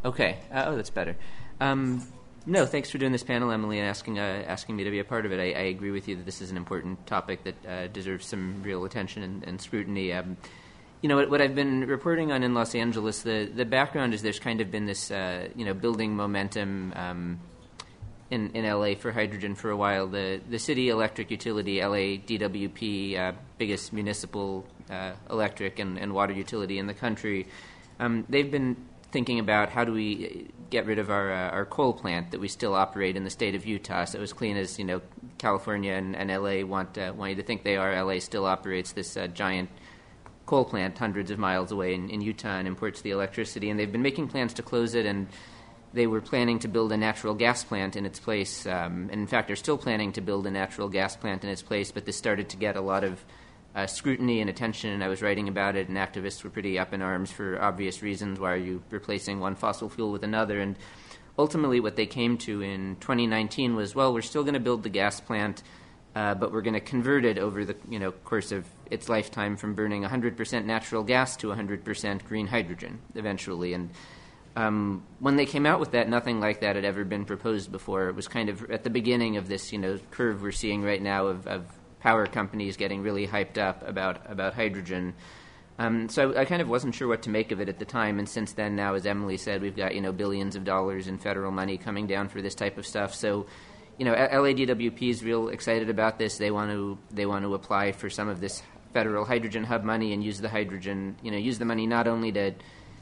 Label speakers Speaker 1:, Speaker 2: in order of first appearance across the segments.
Speaker 1: Okay. That's better. No, thanks for doing this panel, Emily, and asking me to be a part of it. I agree with you that this is an important topic that deserves some real attention and scrutiny. What I've been reporting on in Los Angeles, the background is there's kind of been this, building momentum in LA for hydrogen for a while. The city electric utility, LA DWP, biggest municipal electric and water utility in the country, they've been thinking about how do we get rid of our coal plant that we still operate in the state of Utah. So as clean as California and LA want you to think they are. LA still operates this giant coal plant hundreds of miles away in Utah and imports the electricity. And they've been making plans to close it, and they were planning to build a natural gas plant in its place. And in fact, they're still planning to build a natural gas plant in its place, but this started to get a lot of scrutiny and attention, and I was writing about it, and activists were pretty up in arms for obvious reasons. Why are you replacing one fossil fuel with another? And ultimately what they came to in 2019 was, well, we're still going to build the gas plant, but we're going to convert it over the course of its lifetime from burning 100% natural gas to 100% green hydrogen eventually. And when they came out with that, nothing like that had ever been proposed before. It was kind of at the beginning of this curve we're seeing right now of power companies getting really hyped up about hydrogen. So I kind of wasn't sure what to make of it at the time, and since then now, as Emily said, we've got billions of dollars in federal money coming down for this type of stuff. So LADWP is real excited about this. They want to apply for some of this federal hydrogen hub money and use the hydrogen, use the money not only to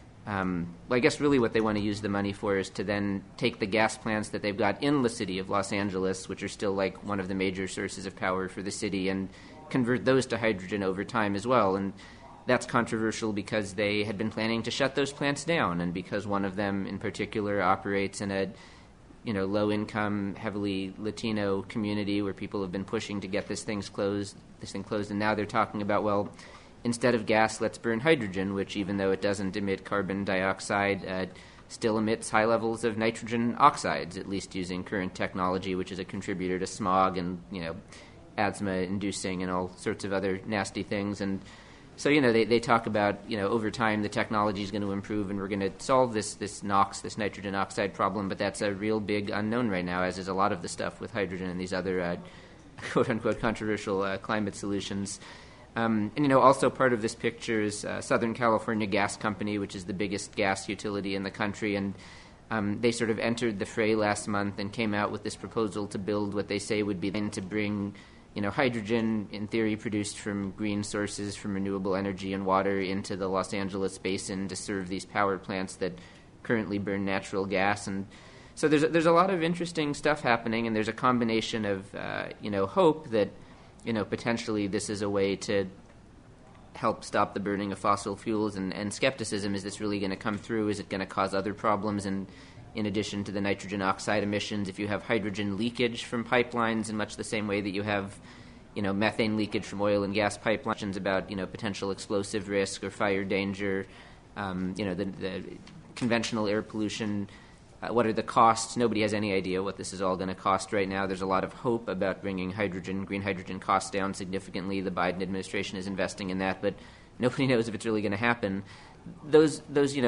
Speaker 1: I guess really what they want to use the money for is to then take the gas plants that they've got in the city of Los Angeles, which are still like one of the major sources of power for the city, and convert those to hydrogen over time as well. And that's controversial because they had been planning to shut those plants down, and because one of them in particular operates in a low-income, heavily Latino community where people have been pushing to get this thing closed, and now they're talking about, well, instead of gas, let's burn hydrogen, which, even though it doesn't emit carbon dioxide, still emits high levels of nitrogen oxides, at least using current technology, which is a contributor to smog and, asthma-inducing and all sorts of other nasty things. And so, they talk about, over time the technology is going to improve and we're going to solve this NOx, this nitrogen oxide problem, but that's a real big unknown right now, as is a lot of the stuff with hydrogen and these other quote-unquote controversial climate solutions. And also part of this picture is Southern California Gas Company, which is the biggest gas utility in the country, and they sort of entered the fray last month and came out with this proposal to build what they say would be then to bring hydrogen, in theory produced from green sources, from renewable energy and water, into the Los Angeles basin to serve these power plants that currently burn natural gas. And so there's a lot of interesting stuff happening, and there's a combination of hope that potentially this is a way to help stop the burning of fossil fuels, and skepticism. Is this really going to come through? Is it going to cause other problems? And in addition to the nitrogen oxide emissions, if you have hydrogen leakage from pipelines in much the same way that you have, methane leakage from oil and gas pipelines, about, potential explosive risk or fire danger, the conventional air pollution, what are the costs? Nobody has any idea what this is all going to cost right now. There's a lot of hope about bringing green hydrogen costs down significantly. The Biden administration is investing in that, but nobody knows if it's really going to happen. Those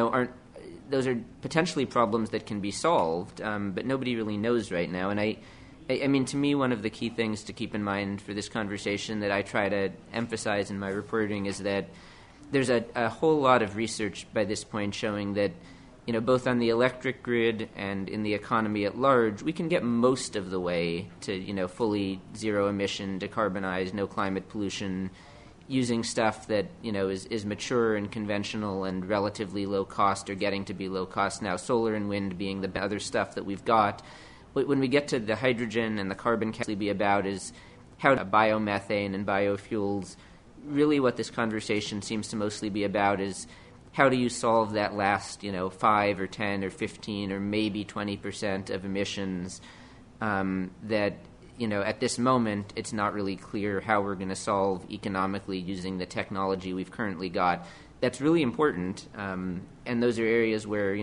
Speaker 1: are potentially problems that can be solved, but nobody really knows right now. And I mean, to me, one of the key things to keep in mind for this conversation that I try to emphasize in my reporting is that there's a whole lot of research by this point showing that both on the electric grid and in the economy at large, we can get most of the way to, fully zero emission, decarbonized, no climate pollution, using stuff that, is mature and conventional and relatively low cost, or getting to be low cost now, solar and wind being the other stuff that we've got. When we get to the hydrogen and the carbon capture, be about is how biomethane and biofuels, really what this conversation seems to mostly be about is how do you solve that last, 5 or 10 or 15 or maybe 20% of emissions that, at this moment, it's not really clear how we're going to solve economically using the technology we've currently got. That's really important, and those are areas where,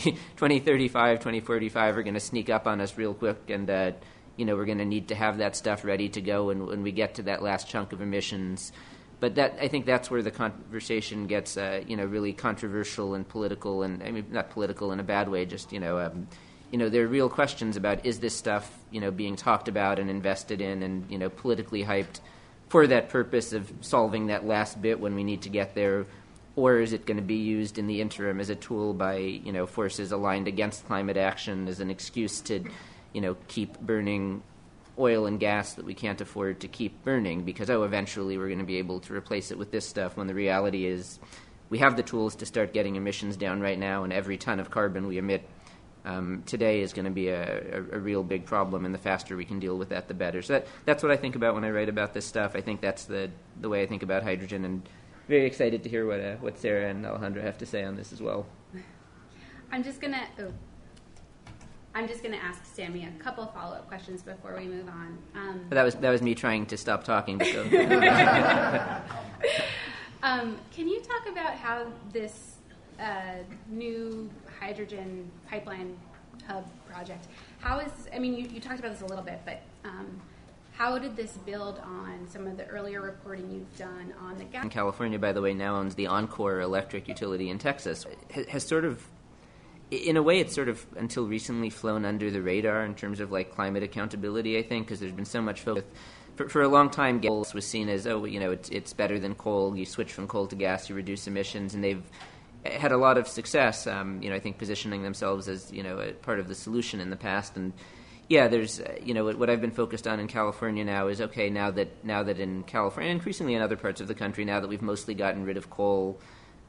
Speaker 1: 2035, 2045 are going to sneak up on us real quick, and, we're going to need to have that stuff ready to go when we get to that last chunk of emissions. But I think that's where the conversation gets, really controversial and political, and I mean not political in a bad way. Just there are real questions about, is this stuff being talked about and invested in and politically hyped for that purpose of solving that last bit when we need to get there, or is it going to be used in the interim as a tool by forces aligned against climate action as an excuse to keep burning oil and gas that we can't afford to keep burning because, eventually we're going to be able to replace it with this stuff, when the reality is we have the tools to start getting emissions down right now, and every ton of carbon we emit today is going to be a real big problem, and the faster we can deal with that, the better. So that's what I think about when I write about this stuff. I think that's the way I think about hydrogen, and very excited to hear what Sarah and Alejandra have to say on this as well.
Speaker 2: I'm just gonna ask Sammy a couple of follow-up questions before we move on.
Speaker 1: That was me trying to stop talking.
Speaker 2: Can you talk about how this new hydrogen pipeline hub project, you talked about this a little bit, but how did this build on some of the earlier reporting you've done on the gas?
Speaker 1: In California, by the way, now owns the Oncor electric utility in Texas. Has sort of, in a way, it's sort of until recently flown under the radar in terms of climate accountability, I think, because there's been so much focus. For a long time, gas was seen as, it's better than coal. You switch from coal to gas, you reduce emissions, and they've had a lot of success, I think, positioning themselves as, a part of the solution in the past. And there's, what I've been focused on in California now is, okay, now that in California, and increasingly in other parts of the country, now that we've mostly gotten rid of coal,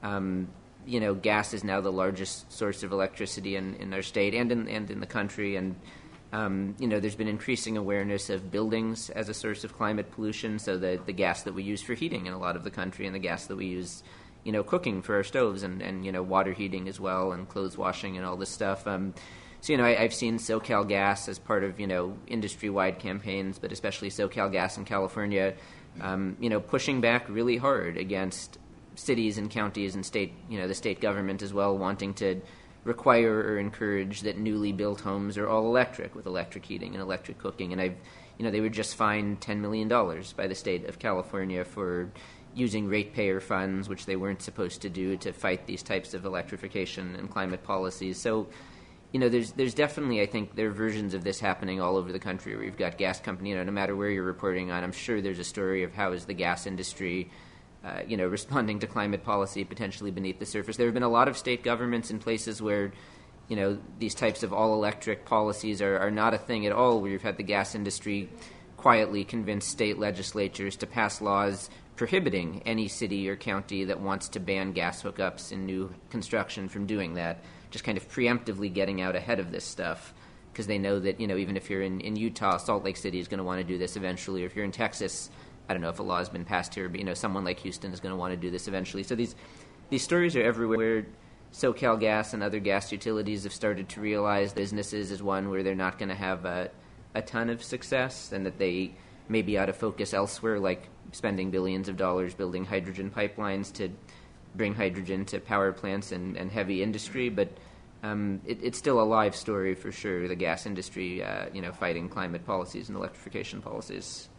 Speaker 1: gas is now the largest source of electricity in our state and in the country. And, there's been increasing awareness of buildings as a source of climate pollution, so the gas that we use for heating in a lot of the country and the gas that we use cooking for our stoves and water heating as well, and clothes washing and all this stuff. So, I've seen SoCalGas as part of, industry-wide campaigns, but especially SoCalGas in California, pushing back really hard against cities and counties and state, the state government as well, wanting to require or encourage that newly built homes are all electric, with electric heating and electric cooking. And they were just fined $10 million by the state of California for using ratepayer funds, which they weren't supposed to do, to fight these types of electrification and climate policies. So, there's definitely, I think, there are versions of this happening all over the country where you've got gas company, no matter where you're reporting on, I'm sure there's a story of how is the gas industry, responding to climate policy potentially beneath the surface. There have been a lot of state governments in places where, these types of all-electric policies are not a thing at all, where you've had the gas industry quietly convince state legislatures to pass laws prohibiting any city or county that wants to ban gas hookups in new construction from doing that, just kind of preemptively getting out ahead of this stuff, because they know that, even if you're in Utah, Salt Lake City is going to want to do this eventually, or if you're in Texas, I don't know if a law has been passed here, but, someone like Houston is going to want to do this eventually. So these stories are everywhere. SoCalGas and other gas utilities have started to realize businesses is one where they're not going to have a ton of success, and that they maybe ought to focus elsewhere, like spending billions of dollars building hydrogen pipelines to bring hydrogen to power plants and heavy industry. But it's still a live story for sure, the gas industry, fighting climate policies and electrification policies.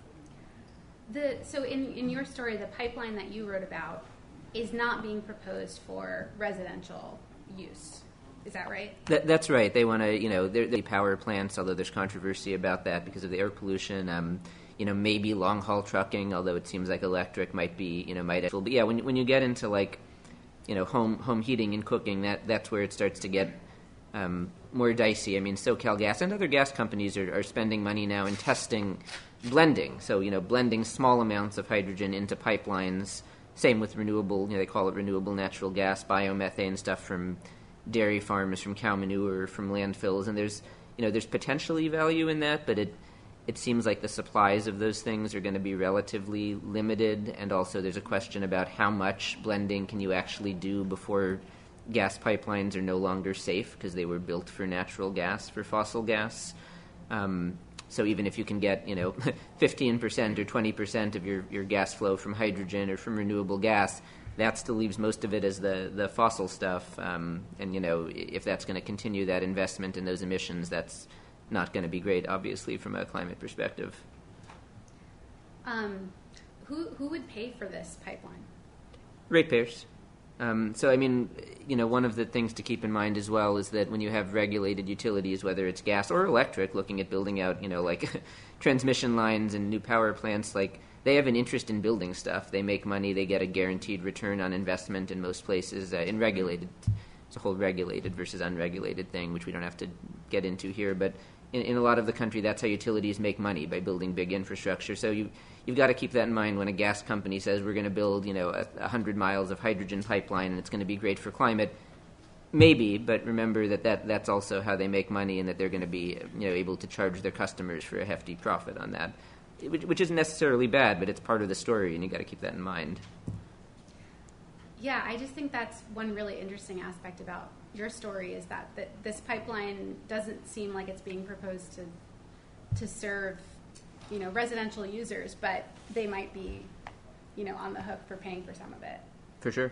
Speaker 2: So in your story, the pipeline that you wrote about is not being proposed for residential use. Is that right?
Speaker 1: That's right. They want to, they're power plants, although there's controversy about that because of the air pollution. Maybe long-haul trucking, although it seems like electric might be, might. But yeah, when you get into home heating and cooking, that's where it starts to get more dicey. I mean, SoCalGas and other gas companies are spending money now in testing blending. So, blending small amounts of hydrogen into pipelines. Same with renewable, they call it renewable natural gas, biomethane stuff from dairy farms, from cow manure, from landfills. And there's potentially value in that, but it seems like the supplies of those things are going to be relatively limited. And also there's a question about how much blending can you actually do before gas pipelines are no longer safe because they were built for natural gas, for fossil gas. So even if you can get, 15% or 20% of your gas flow from hydrogen or from renewable gas, that still leaves most of it as the fossil stuff. And, if that's going to continue that investment in those emissions, that's not going to be great, obviously, from a climate perspective.
Speaker 2: who would pay for this pipeline?
Speaker 1: Ratepayers. So, I mean, one of the things to keep in mind as well is that when you have regulated utilities, whether it's gas or electric, looking at building out, like transmission lines and new power plants, like they have an interest in building stuff. They make money. They get a guaranteed return on investment in most places. In regulated, it's a whole regulated versus unregulated thing, which we don't have to get into here. But in a lot of the country, that's how utilities make money, by building big infrastructure. So you've got to keep that in mind when a gas company says we're going to build 100 miles of hydrogen pipeline and it's going to be great for climate. Maybe, but remember that's also how they make money, and that they're going to be able to charge their customers for a hefty profit on that, which isn't necessarily bad, but it's part of the story, and you got to keep that in mind.
Speaker 2: Yeah, I just think that's one really interesting aspect about your story, is that this pipeline doesn't seem like it's being proposed to serve, residential users, but they might be, on the hook for paying for some of it.
Speaker 1: For sure.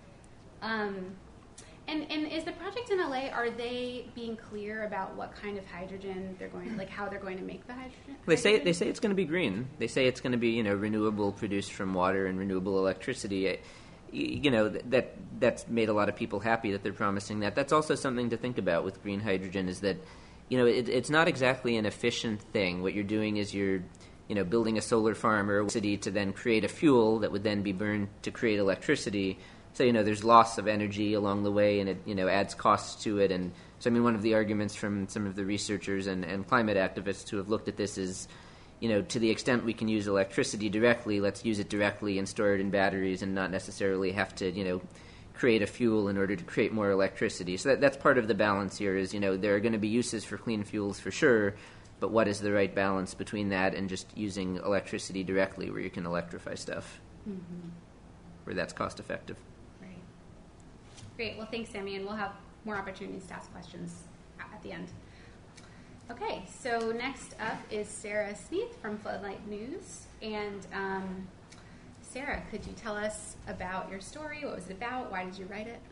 Speaker 2: And is the project in LA, are they being clear about what kind of hydrogen they're going, like how they're going to make the hydrogen?
Speaker 1: They say it's going to be green. They say it's going to be renewable, produced from water and renewable electricity. That's made a lot of people happy that they're promising that. That's also something to think about with green hydrogen, is that it's not exactly an efficient thing. What you're doing is you're building a solar farm or a city to then create a fuel that would then be burned to create electricity. So, there's loss of energy along the way, and it, adds costs to it. And so, one of the arguments from some of the researchers and climate activists who have looked at this is, to the extent we can use electricity directly, let's use it directly and store it in batteries and not necessarily have to, create a fuel in order to create more electricity. So that's part of the balance here is, there are going to be uses for clean fuels for sure, but what is the right balance between that and just using electricity directly where you can electrify stuff, where that's cost effective.
Speaker 2: Great. Well, thanks, Sammy, and we'll have more opportunities to ask questions at the end. Okay, so next up is Sarah Sneath from Floodlight News. And Sarah, could you tell us about your story? What was it about? Why did you write it?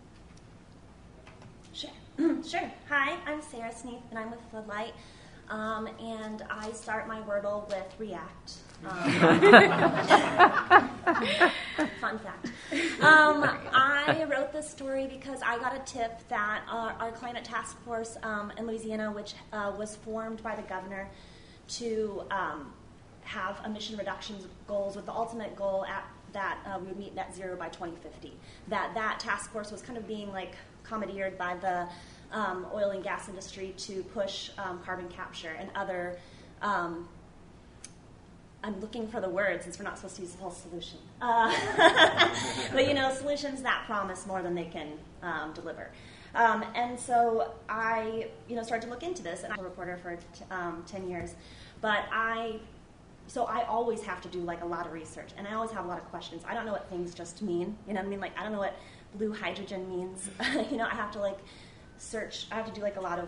Speaker 3: Sure. Hi, I'm Sarah Sneath, and I'm with Floodlight. And I start my Wordle with React. Fun fact. I wrote this story because I got a tip that our climate task force in Louisiana, which was formed by the governor to have emission reductions goals with the ultimate goal that we would meet net zero by 2050. That task force was kind of being commandeered by the oil and gas industry to push carbon capture and other I'm looking for the word since we're not supposed to use the whole solution. But, solutions that promise more than they can deliver. And so I, started to look into this, and I'm a reporter for 10 years. But I always have to do, a lot of research, and I always have a lot of questions. I don't know what things just mean. I don't know what blue hydrogen means. I have to, search. I have to do, a lot of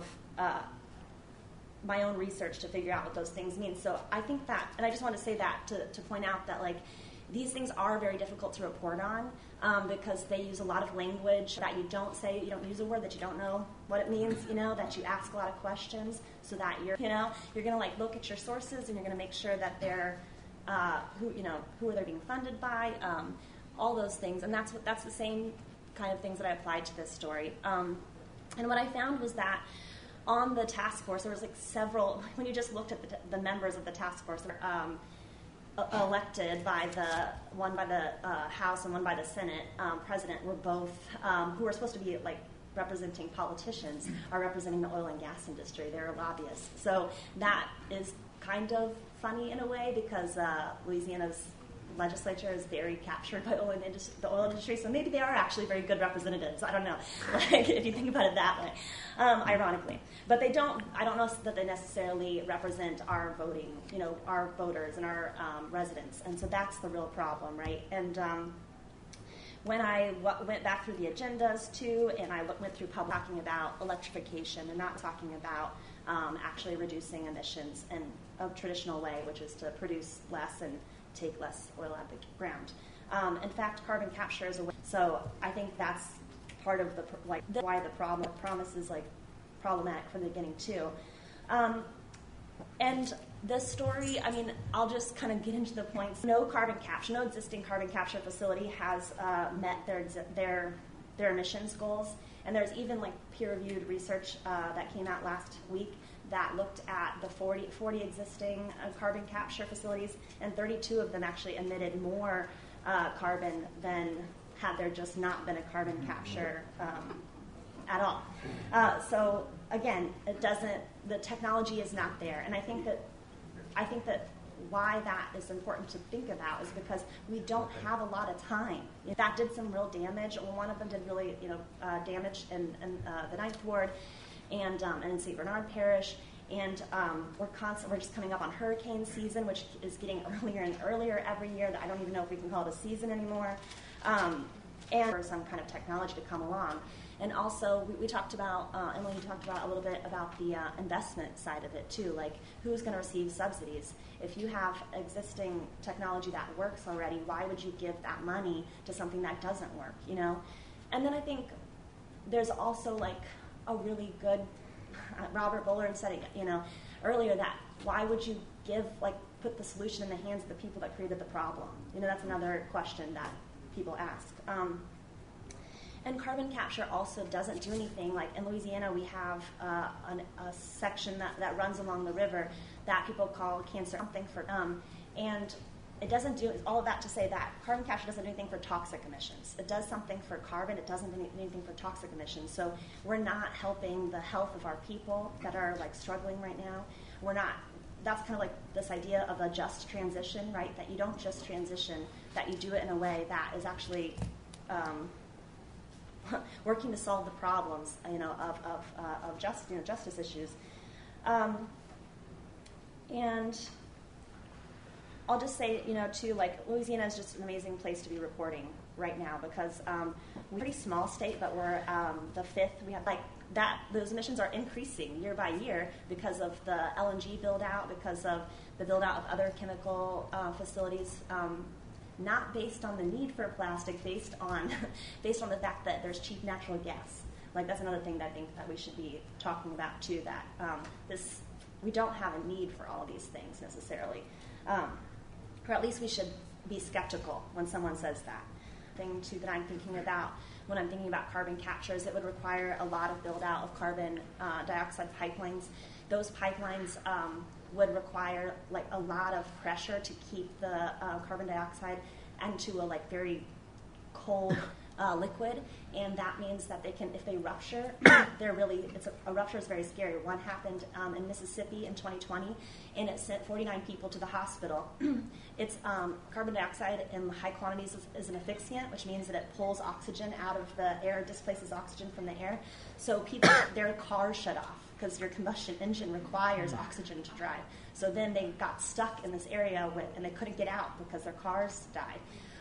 Speaker 3: my own research to figure out what those things mean. So I think that, and I just want to say that to point out that these things are very difficult to report on because they use a lot of language that you don't say. You don't use a word that you don't know what it means. That you ask a lot of questions so that you're going to look at your sources, and you're going to make sure that they're who are they being funded by, all those things, and that's the same kind of things that I applied to this story. And what I found was that on the task force, there was several. When you just looked at the members of the task force, elected by one by the House and one by the Senate president, were both who were supposed to be representing politicians, are representing the oil and gas industry. They're lobbyists. So that is kind of funny in a way because Louisiana's legislature is very captured by the oil industry, so maybe they are actually very good representatives. I don't know, if you think about it that way, ironically. But I don't know that they necessarily represent our voting, our voters and our residents, and so that's the real problem, right? And when I went back through the agendas too, and I went through talking about electrification and not talking about actually reducing emissions in a traditional way, which is to produce less and take less oil out of the ground. In fact, carbon capture is a way. So I think that's part of why the promise is problematic from the beginning too. And this story, I mean, I'll just kind of get into the points. No existing carbon capture facility has met their emissions goals. And there's even like peer-reviewed research that came out last week that looked at the 40 existing carbon capture facilities, and 32 of them actually emitted more carbon than had there just not been a carbon capture at all. So again, the technology is not there. And I think that why that is important to think about is because we don't have a lot of time. That did some real damage. One of them did really, damage in the Ninth Ward and in St. Bernard Parish. And we're just coming up on hurricane season, which is getting earlier and earlier every year. That I don't even know if we can call it a season anymore. And for some kind of technology to come along. And also, we talked about, Emily, you talked about a little bit about the investment side of it too, like who's going to receive subsidies. If you have existing technology that works already, why would you give that money to something that doesn't work, And then I think there's also like a really good, Robert Bullard said it, earlier, that why would you put the solution in the hands of the people that created the problem? That's another question that people ask. And carbon capture also doesn't do anything. Like in Louisiana, we have a section that runs along the river that people call cancer something for, and it doesn't do all of that to say that carbon capture doesn't do anything for toxic emissions. It does something for carbon. It doesn't do anything for toxic emissions. So we're not helping the health of our people that are like struggling right now. We're not. That's kind of like this idea of a just transition, right? That you don't just transition. That you do it in a way that is actually working to solve the problems, of justice issues. And I'll just say, too, like Louisiana is just an amazing place to be reporting right now because we're a pretty small state, but we're the fifth. We have like that. Those emissions are increasing year by year because of the LNG build out, because of the build out of other chemical facilities. Not based on the need for plastic, based on the fact that there's cheap natural gas. Like that's another thing that I think that we should be talking about too. That we don't have a need for all of these things necessarily, or at least we should be skeptical when someone says that. Thing too that I'm thinking about when I'm thinking about carbon capture is it would require a lot of build out of carbon dioxide pipelines. Those pipelines would require like a lot of pressure to keep the carbon dioxide into a like very cold liquid, and that means that they can, if they rupture, a rupture is very scary. One happened in Mississippi in 2020, and it sent 49 people to the hospital. It's carbon dioxide in high quantities is an asphyxiant, which means that it pulls oxygen out of the air, displaces oxygen from the air. So people, their cars shut off because your combustion engine requires oxygen to drive. So then they got stuck in this area and they couldn't get out because their cars died.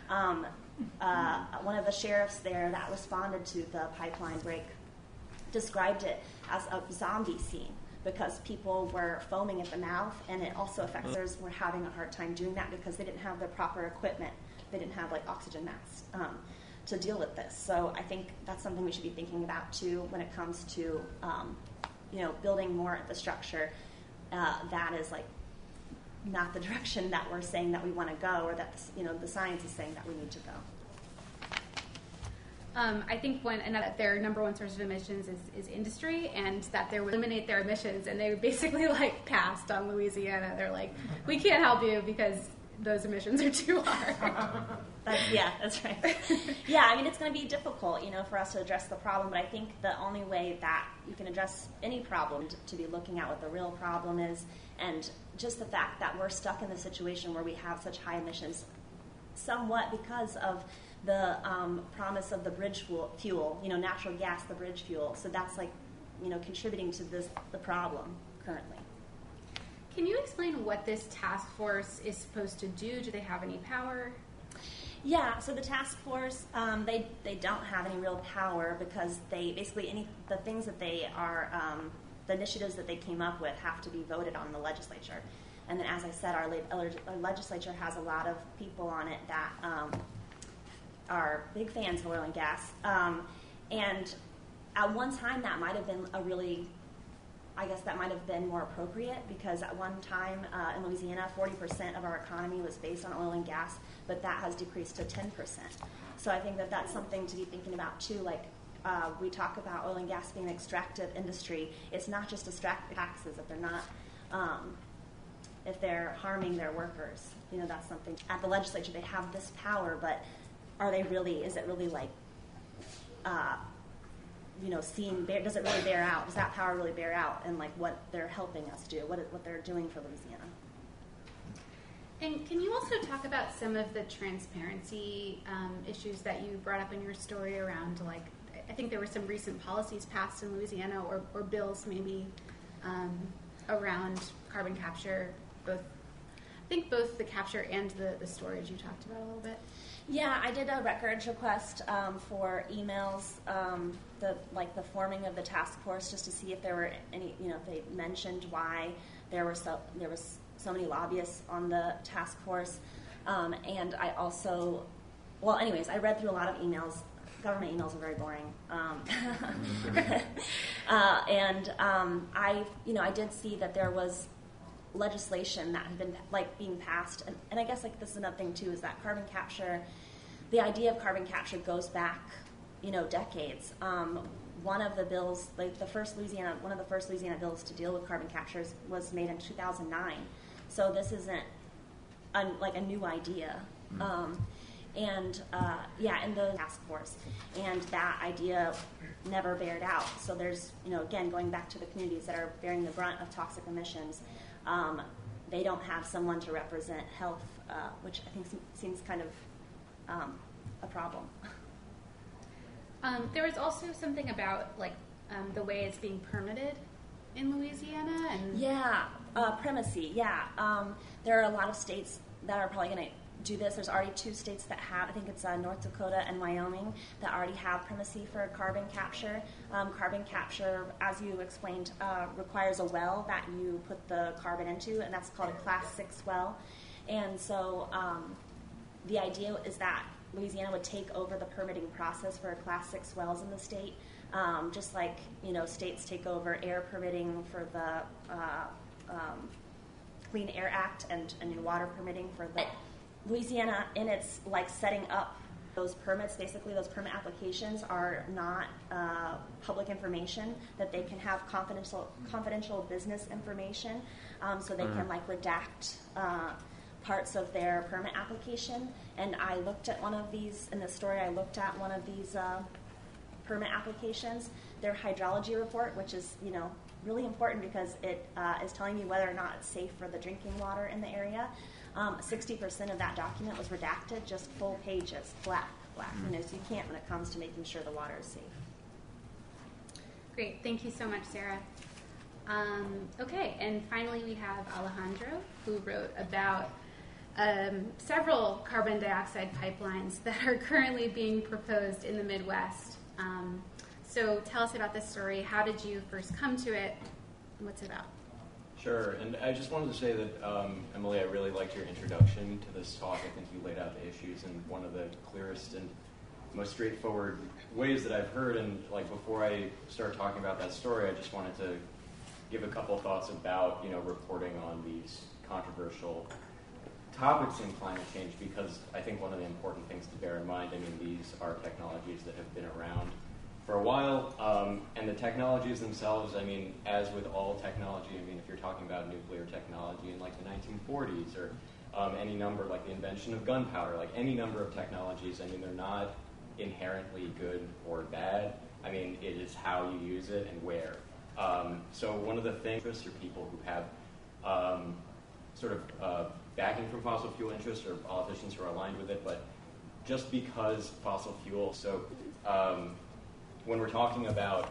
Speaker 3: One of the sheriffs there that responded to the pipeline break described it as a zombie scene because people were foaming at the mouth, and it also affects others were having a hard time doing that because they didn't have the proper equipment. They didn't have like oxygen masks to deal with this. So I think that's something we should be thinking about too when it comes to building more infrastructure that is like not the direction that we're saying that we want to go, or that the science is saying that we need to go.
Speaker 2: I think that their number one source of emissions is industry, and that they would eliminate their emissions, and they basically like passed on Louisiana. They're like, we can't help you because those emissions are too hard.
Speaker 3: That's right. Yeah, I mean, it's going to be difficult, for us to address the problem, but I think the only way that you can address any problem to be looking at what the real problem is, and just the fact that we're stuck in the situation where we have such high emissions, somewhat because of the promise of the bridge fuel, natural gas, the bridge fuel. So that's like, contributing to the problem currently.
Speaker 2: Can you explain what this task force is supposed to do? Do they have any power?
Speaker 3: Yeah, so the task force, they don't have any real power because they basically the things that they are, the initiatives that they came up with have to be voted on in the legislature. And then, as I said, our legislature has a lot of people on it that are big fans of oil and gas. And at one time, that might have been a really I guess that might have been more appropriate, because at one time in Louisiana, 40% of our economy was based on oil and gas, but that has decreased to 10%. So I think that that's something to be thinking about too. Like we talk about oil and gas being an extractive industry. It's not just extractive taxes if they're not, if they're harming their workers. You know, that's something at the legislature they have this power, but are they really? Is it really like? You know, does it really bear out? Does that power really bear out in like what they're helping us do, what they're doing for Louisiana?
Speaker 2: And can you also talk about some of the transparency issues that you brought up in your story around, like, I think there were some recent policies passed in Louisiana or bills maybe around carbon capture, both the capture and the storage you talked about a little bit.
Speaker 3: Yeah, I did a records request for emails, the forming of the task force, just to see if there were any, you know, if they mentioned why there was so many lobbyists on the task force, and I also, well, anyways, I read through a lot of emails. Government emails are very boring, and I did see that there was legislation that had been being passed, and I guess this is another thing too, is that carbon capture, the idea of carbon capture goes back, decades. One of the bills, one of the first Louisiana bills to deal with carbon capture was made in 2009. So this isn't a new idea. And the task force, and that idea never bared out. So there's, again, going back to the communities that are bearing the brunt of toxic emissions, they don't have someone to represent health, which I think seems kind of a problem.
Speaker 2: There was also something about the way it's being permitted in Louisiana, and
Speaker 3: primacy. There are a lot of states that are probably going to do this. There's already 2 states that have, I think it's North Dakota and Wyoming, that already have primacy for carbon capture. Carbon capture, as you explained, requires a well that you put the carbon into, and that's called a Class 6 well. And so the idea is that Louisiana would take over the permitting process for Class 6 wells in the state, just like states take over air permitting for the Clean Air Act and water permitting for the Louisiana. In its setting up those permits, basically those permit applications are not public information, that they can have confidential business information, so they can redact parts of their permit application. And I looked at one of these in the story. I looked at one of these permit applications, their hydrology report, which is really important because it is telling you whether or not it's safe for the drinking water in the area. 60% of that document was redacted, just full pages, black. So you can't when it comes to making sure the water is safe.
Speaker 2: Great, thank you so much, Sarah. Okay, and finally we have Alejandro, who wrote about several carbon dioxide pipelines that are currently being proposed in the Midwest. So tell us about this story. How did you first come to it, and what's it about?
Speaker 4: Sure, and I just wanted to say that, Emily, I really liked your introduction to this talk. I think you laid out the issues in one of the clearest and most straightforward ways that I've heard. And before I start talking about that story, I just wanted to give a couple thoughts about reporting on these controversial topics in climate change, because I think one of the important things to bear in mind, these are technologies that have been around for a while, and the technologies themselves, as with all technology, if you're talking about nuclear technology in the 1940s, or any number, the invention of gunpowder, any number of technologies, they're not inherently good or bad. It is how you use it and where. So one of the things are people who have backing from fossil fuel interests, or politicians who are aligned with it, but just because fossil fuel, when we're talking about,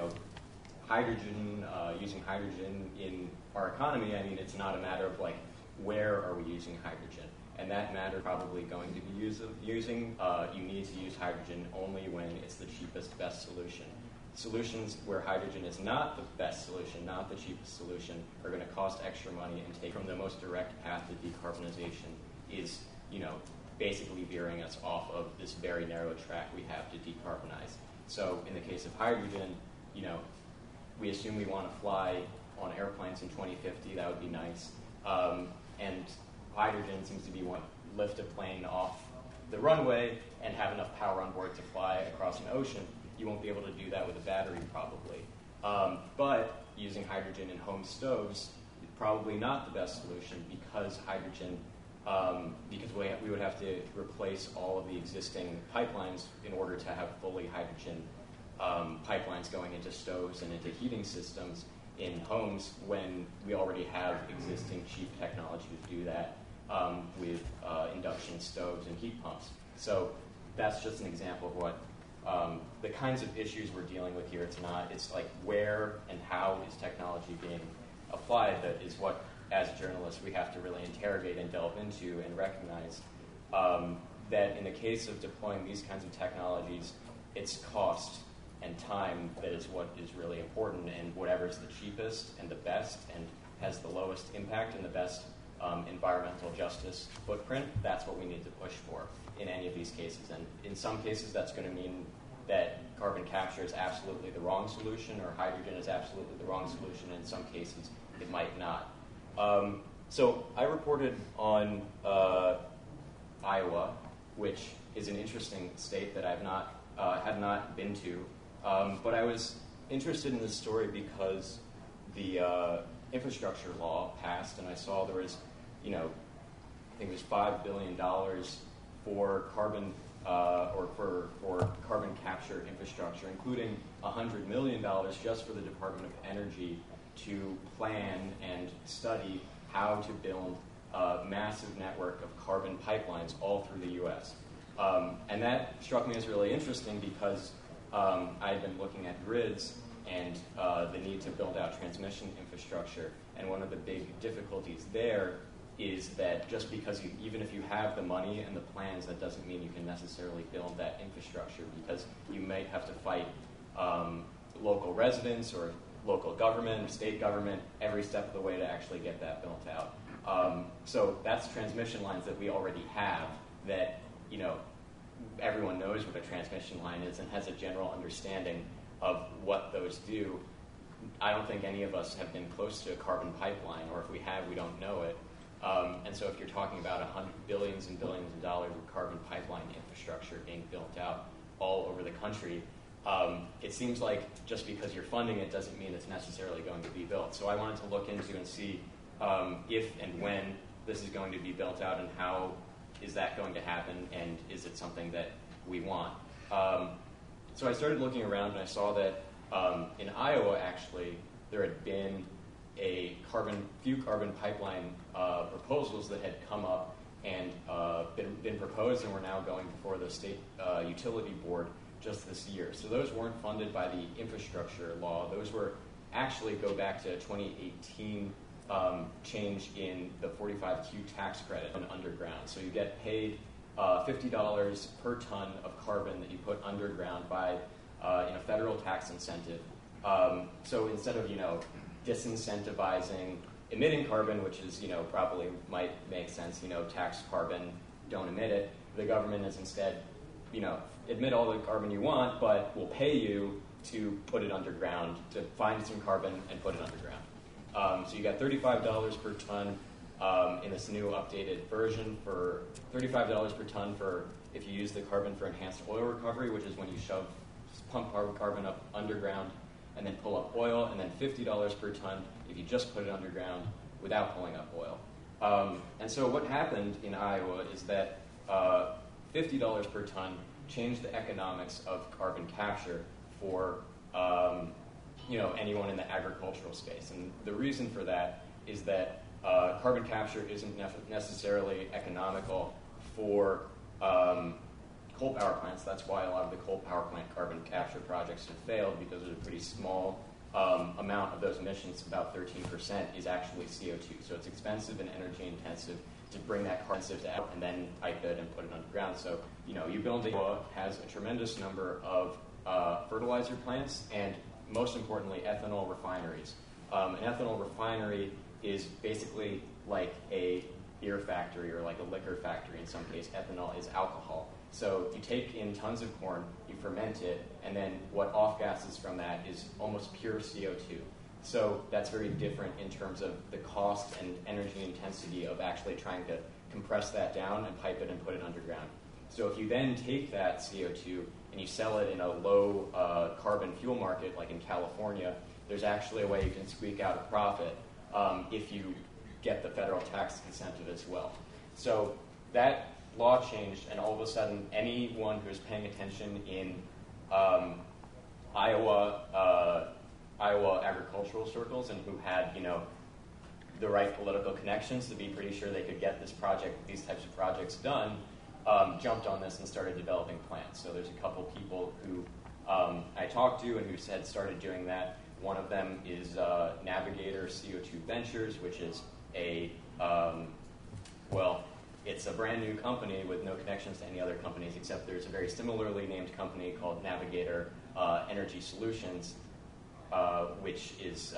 Speaker 4: hydrogen, using hydrogen in our economy, it's not a matter of where are we using hydrogen, and that matter probably going to be using. You need to use hydrogen only when it's the cheapest, best solution. Solutions where hydrogen is not the best solution, not the cheapest solution, are going to cost extra money and take from the most direct path to decarbonization is, basically veering us off of this very narrow track we have to decarbonize. So in the case of hydrogen, we assume we want to fly on airplanes in 2050. That would be nice. And hydrogen seems to be what lift a plane off the runway and have enough power on board to fly across an ocean. You won't be able to do that with a battery, probably. But using hydrogen in home stoves is probably not the best solution because hydrogen, because we would have to replace all of the existing pipelines in order to have fully hydrogen pipelines going into stoves and into heating systems in homes when we already have existing cheap technology to do that with induction stoves and heat pumps. So that's just an example of what the kinds of issues we're dealing with here. It's like where and how is technology being applied that is what, as journalists, we have to really interrogate and delve into and recognize that in the case of deploying these kinds of technologies, it's cost and time that is what is really important, and whatever is the cheapest and the best and has the lowest impact and the best environmental justice footprint, that's what we need to push for in any of these cases. And in some cases, that's going to mean that carbon capture is absolutely the wrong solution or hydrogen is absolutely the wrong solution. In some cases, it might not. So I reported on Iowa, which is an interesting state that I've not had not been to. But I was interested in this story because the infrastructure law passed, and I saw there was, I think it was $5 billion for carbon for carbon capture infrastructure, including $100 million just for the Department of Energy to plan and study how to build a massive network of carbon pipelines all through the U.S. And that struck me as really interesting because I had been looking at grids and the need to build out transmission infrastructure. And one of the big difficulties there is that just because even if you have the money and the plans, that doesn't mean you can necessarily build that infrastructure, because you might have to fight local residents or local government or state government every step of the way to actually get that built out. So that's transmission lines that we already have that, everyone knows what a transmission line is and has a general understanding of what those do. I don't think any of us have been close to a carbon pipeline, or if we have, we don't know it. And so if you're talking about billions and billions of dollars of carbon pipeline infrastructure being built out all over the country, it seems like just because you're funding it doesn't mean it's necessarily going to be built. So I wanted to look into and see if and when this is going to be built out and how is that going to happen, and is it something that we want? So I started looking around and I saw that in Iowa, actually, there had been few carbon pipeline proposals that had come up and been proposed and were now going before the state utility board just this year. So those weren't funded by the infrastructure law. Those were actually go back to 2018 change in the 45Q tax credit on underground. So you get paid $50 per ton of carbon that you put underground by in a federal tax incentive. So instead of disincentivizing emitting carbon, which is probably might make sense, tax carbon, don't emit it, the government is instead emit all the carbon you want, but will pay you to put it underground, to find some carbon and put it underground. So you got $35 per ton in this new updated version, for $35 per ton for if you use the carbon for enhanced oil recovery, which is when you pump carbon up underground and then pull up oil, and then $50 per ton if you just put it underground without pulling up oil. And so what happened in Iowa is that $50 per ton changed the economics of carbon capture for anyone in the agricultural space. And the reason for that is that carbon capture isn't necessarily economical for coal power plants. That's why a lot of the coal power plant carbon capture projects have failed, because there's a pretty small amount of those emissions, about 13%, is actually CO2. So it's expensive and energy intensive to bring that carbon out and then pipe it and put it underground. So, you build Iowa has a tremendous number of fertilizer plants and, most importantly, ethanol refineries. An ethanol refinery is basically like a beer factory or like a liquor factory in some case. Ethanol is alcohol. So you take in tons of corn, you ferment it, and then what off gases from that is almost pure CO2. So that's very different in terms of the cost and energy intensity of actually trying to compress that down and pipe it and put it underground. So if you then take that CO2 and you sell it in a low carbon fuel market, like in California, there's actually a way you can squeak out a profit if you get the federal tax incentive as well. So that law changed, and all of a sudden, anyone who was paying attention in Iowa agricultural circles and who had, the right political connections to be pretty sure they could get these types of projects done, jumped on this and started developing plans. So there's a couple people who I talked to and who had started doing that. One of them is Navigator CO2 Ventures, which is it's a brand new company with no connections to any other companies, except there's a very similarly named company called Navigator Energy Solutions, which is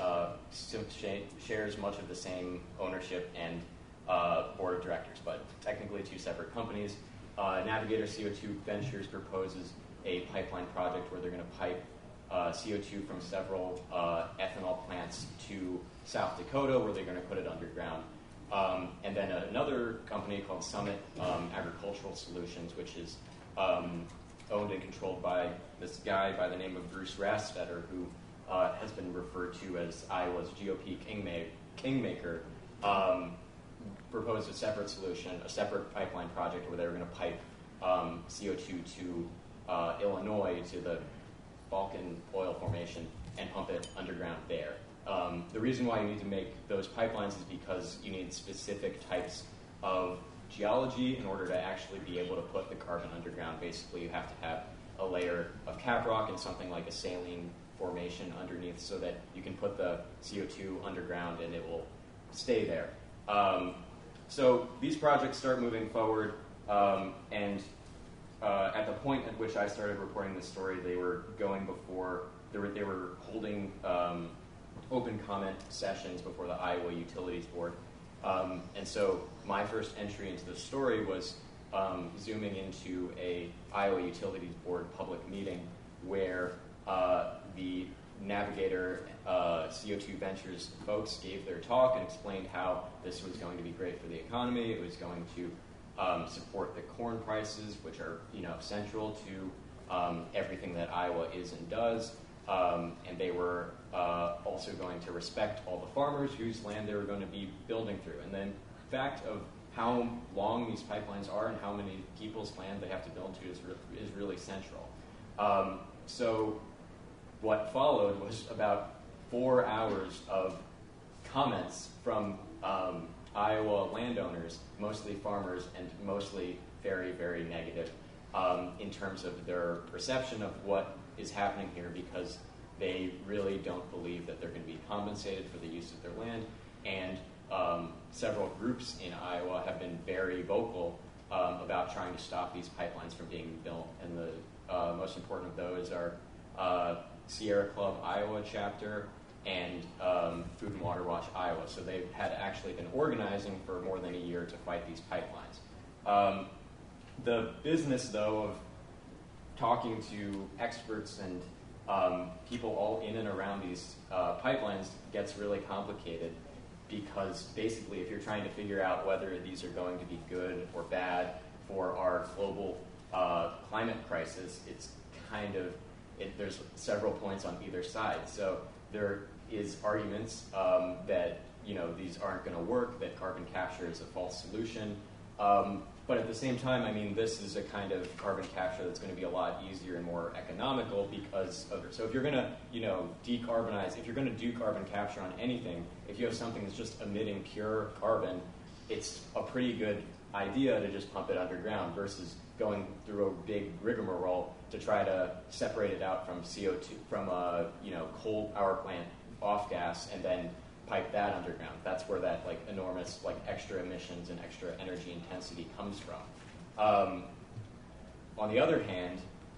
Speaker 4: shares much of the same ownership and board of directors, but technically two separate companies. Navigator CO2 Ventures proposes a pipeline project where they're going to pipe CO2 from several ethanol plants to South Dakota, where they're going to put it underground. And then another company called Summit Agricultural Solutions, which is owned and controlled by this guy by the name of Bruce Rastetter, who has been referred to as Iowa's GOP kingmaker, proposed a separate solution, a separate pipeline project where they were going to pipe CO2 to Illinois, to the Bakken oil formation, and pump it underground there. The reason why you need to make those pipelines is because you need specific types of geology in order to actually be able to put the carbon underground. Basically, you have to have a layer of caprock and something like a saline formation underneath so that you can put the CO2 underground and it will stay there. So these projects start moving forward, and at the point at which I started reporting this story, they were going before, they were holding open comment sessions before the Iowa Utilities Board. And so my first entry into the story was zooming into a Iowa Utilities Board public meeting where the Navigator CO2 Ventures folks gave their talk and explained how this was going to be great for the economy. It was going to support the corn prices, which are central to everything that Iowa is and does. And they were also going to respect all the farmers whose land they were going to be building through. And the fact of how long these pipelines are and how many people's land they have to build to is really central. So what followed was about 4 hours of comments from Iowa landowners, mostly farmers, and mostly very, very negative in terms of their perception of what is happening here, because they really don't believe that they're going to be compensated for the use of their land. And several groups in Iowa have been very vocal about trying to stop these pipelines from being built. And the most important of those are Sierra Club Iowa chapter and Food and Water Watch Iowa. So they had actually been organizing for more than a year to fight these pipelines. The business, though, of talking to experts and people all in and around these pipelines gets really complicated, because basically if you're trying to figure out whether these are going to be good or bad for our global climate crisis, it's there's several points on either side. So there is arguments that these aren't going to work, that carbon capture is a false solution. But at the same time, I mean, this is a kind of carbon capture that's going to be a lot easier and more economical because of it. So if you're going to, decarbonize, if you're going to do carbon capture on anything, if you have something that's just emitting pure carbon, it's a pretty good idea to just pump it underground versus going through a big rigmarole to try to separate it out from CO2, from a coal power plant off gas, and then pipe that underground. That's where that enormous extra emissions and extra energy intensity comes from. On the other hand,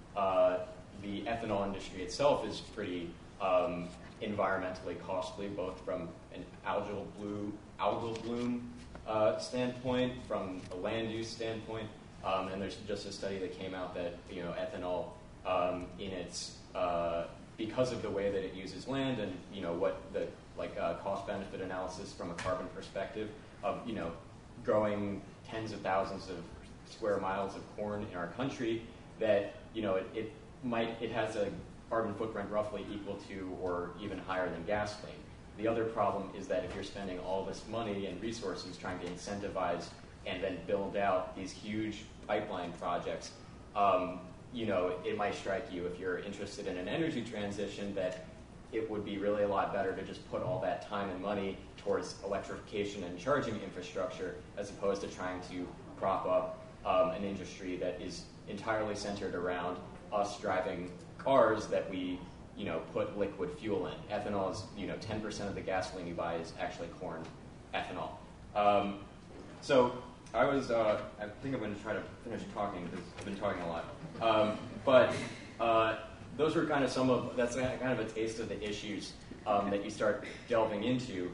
Speaker 4: the ethanol industry itself is pretty environmentally costly, both from an algal bloom standpoint, from a land use standpoint. And there's just a study that came out that ethanol in its because of the way that it uses land and what the cost benefit analysis from a carbon perspective of growing tens of thousands of square miles of corn in our country, that it has a carbon footprint roughly equal to or even higher than gasoline. The other problem is that if you're spending all this money and resources trying to incentivize and then build out these huge pipeline projects, it might strike you, if you're interested in an energy transition, that it would be really a lot better to just put all that time and money towards electrification and charging infrastructure as opposed to trying to prop up an industry that is entirely centered around us driving cars that we put liquid fuel in. Ethanol is 10% of the gasoline you buy is actually corn ethanol. So I think I'm going to try to finish talking because I've been talking a lot. But those were kind of that's kind of a taste of the issues that you start delving into.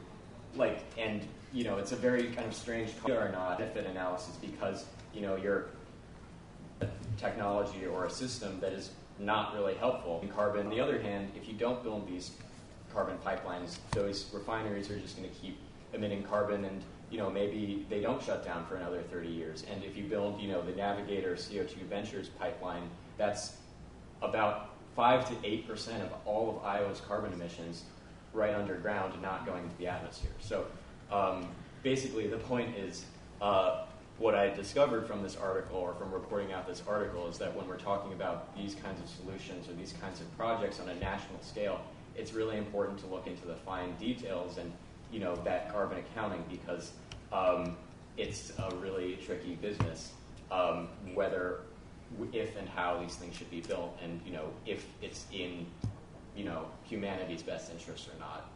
Speaker 4: It's a very kind of strange or not benefit analysis because, you're a technology or a system that is not really helpful in carbon. On the other hand, if you don't build these carbon pipelines, those refineries are just going to keep emitting carbon and maybe they don't shut down for another 30 years. And if you build, the Navigator CO2 Ventures pipeline, that's about 5 to 8% of all of Iowa's carbon emissions right underground and not going into the atmosphere. So basically the point is what I discovered from this article or from reporting out this article is that when we're talking about these kinds of solutions or these kinds of projects on a national scale, it's really important to look into the fine details and that carbon accounting because it's a really tricky business, whether, if and how these things should be built and, if it's in, humanity's best interest or not.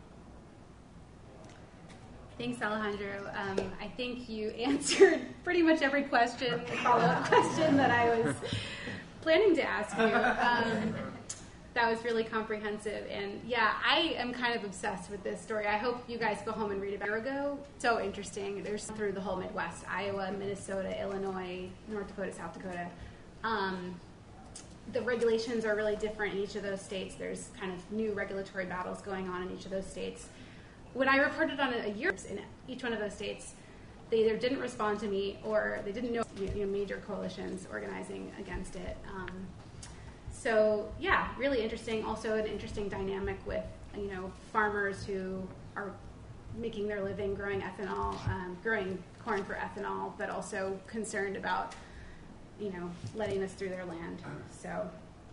Speaker 2: Thanks, Alejandro. I think you answered pretty much every follow-up question that I was planning to ask you. That was really comprehensive. And yeah, I am kind of obsessed with this story. I hope you guys go home and read about it. A year ago, so interesting. There's through the whole Midwest, Iowa, Minnesota, Illinois, North Dakota, South Dakota. The regulations are really different in each of those states. There's kind of new regulatory battles going on in each of those states. When I reported on it a year in each one of those states, they either didn't respond to me or they didn't know major coalitions organizing against it. So yeah, really interesting. Also an interesting dynamic with farmers who are making their living growing ethanol, growing corn for ethanol, but also concerned about letting this through their land. So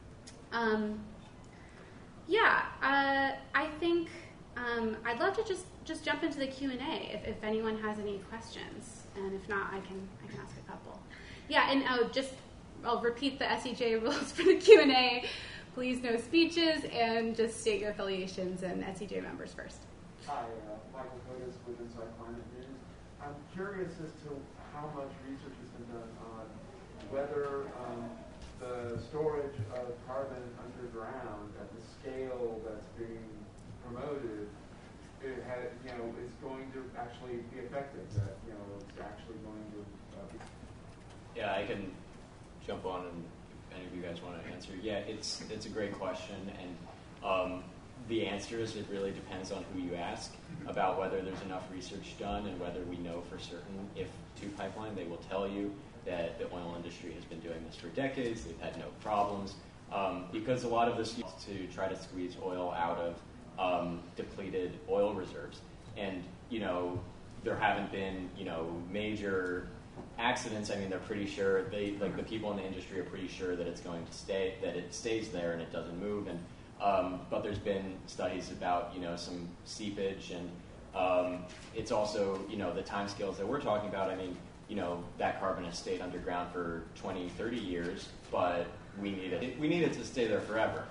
Speaker 2: I think I'd love to just jump into the Q&A if anyone has any questions, and if not, I can ask a couple. Yeah, and I'll repeat the SEJ rules for the Q&A. Please no speeches, and just state your affiliations and SEJ members first.
Speaker 5: Hi, Michael Kodas with Inside Climate News. I'm curious as to how much research has been done on whether the storage of carbon underground at the scale that's being promoted is going to actually be effective, that it's actually going to be...
Speaker 4: Yeah, I can jump on and if any of you guys want to answer. Yeah, it's a great question, and the answer is it really depends on who you ask about whether there's enough research done and whether we know for certain if to pipeline. They will tell you that the oil industry has been doing this for decades. They've had no problems because a lot of this is to try to squeeze oil out of depleted oil reserves. And, there haven't been, major accidents. I mean, they're pretty sure, the people in the industry are pretty sure that it's going to stay, that it stays there and it doesn't move. And, but there's been studies about, some seepage and it's also, the timescales that we're talking about. I mean, that carbon has stayed underground for 20, 30 years, but we need it to stay there forever.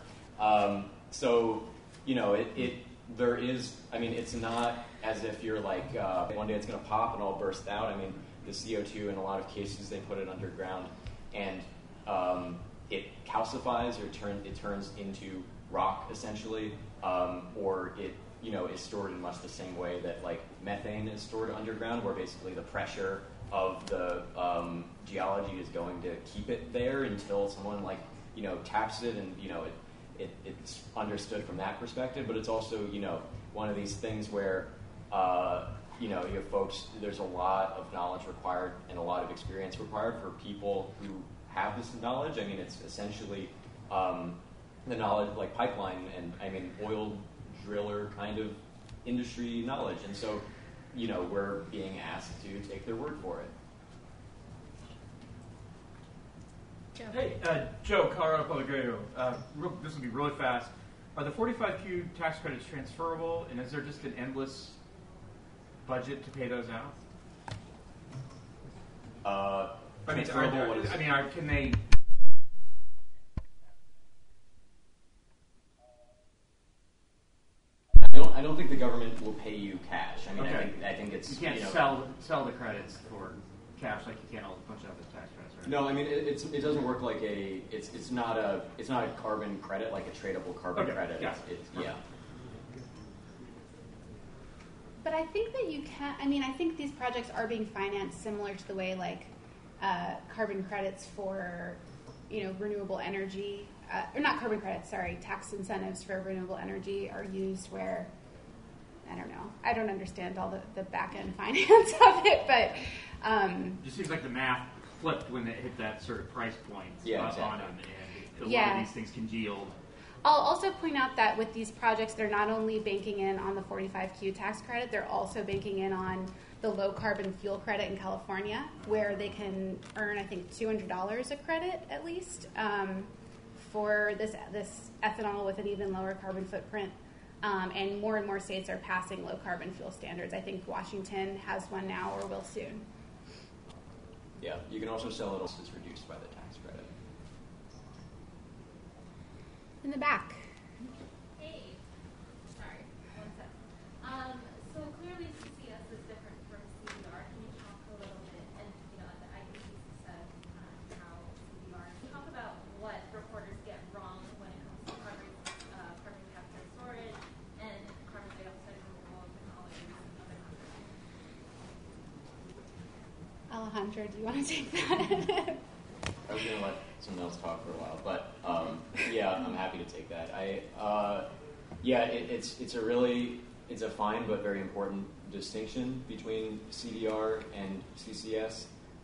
Speaker 4: There is, it's not as if you're like, one day it's going to pop and all burst out. I mean, the CO2, in a lot of cases, they put it underground and it calcifies or it turns into rock, essentially, or it, is stored in much the same way that, like, methane is stored underground, where basically the pressure of the geology is going to keep it there until someone taps it and it's understood from that perspective. But it's also one of these things where you have folks. There's a lot of knowledge required and a lot of experience required for people who have this knowledge. I mean, it's essentially the knowledge like pipeline and oil driller kind of industry knowledge, and so we're being asked to take their word for it.
Speaker 2: Joe.
Speaker 6: Hey, Joe, Colorado Public Radio. This will be really fast. Are the 45Q tax credits transferable, and is there just an endless budget to pay those out? Can they?
Speaker 4: I don't think the government will pay you cash.
Speaker 6: Okay.
Speaker 4: I think it's
Speaker 6: you can't sell the credits for cash like you can a bunch of other tax credits, right?
Speaker 4: No, it doesn't work like it's not a carbon credit like a tradable carbon credit.
Speaker 6: Yeah.
Speaker 4: Yeah.
Speaker 2: But I think that you can. I think these projects are being financed similar to the way carbon credits for renewable energy, or not carbon credits. Sorry, tax incentives for renewable energy are used where. I don't know. I don't understand all the back end finance of it, but
Speaker 6: it just seems like the math flipped when it hit that sort of price point
Speaker 4: exactly.
Speaker 6: on them, and a lot of these things congealed.
Speaker 2: I'll also point out that with these projects, they're not only banking in on the 45Q tax credit, they're also banking in on the low carbon fuel credit in California, where they can earn, I think, $200 a credit at least for this ethanol with an even lower carbon footprint. And more states are passing low carbon fuel standards. I think Washington has one now or will soon.
Speaker 4: Yeah, you can also sell it also it's reduced by the tax credit.
Speaker 2: In the back.
Speaker 7: Hey, sorry, one sec. So clearly CCS is different from CDR. Can you talk a little bit, and the IPCC said how CDR. Can you talk about what reporters get wrong when it comes to carbon capture and storage and carbon dioxide removal technologies and other concepts?
Speaker 2: Alejandro, do you want to take that?
Speaker 4: I was going to let someone else talk for a while, but I'm happy to take that. It's a fine but very important distinction between CDR and CCS.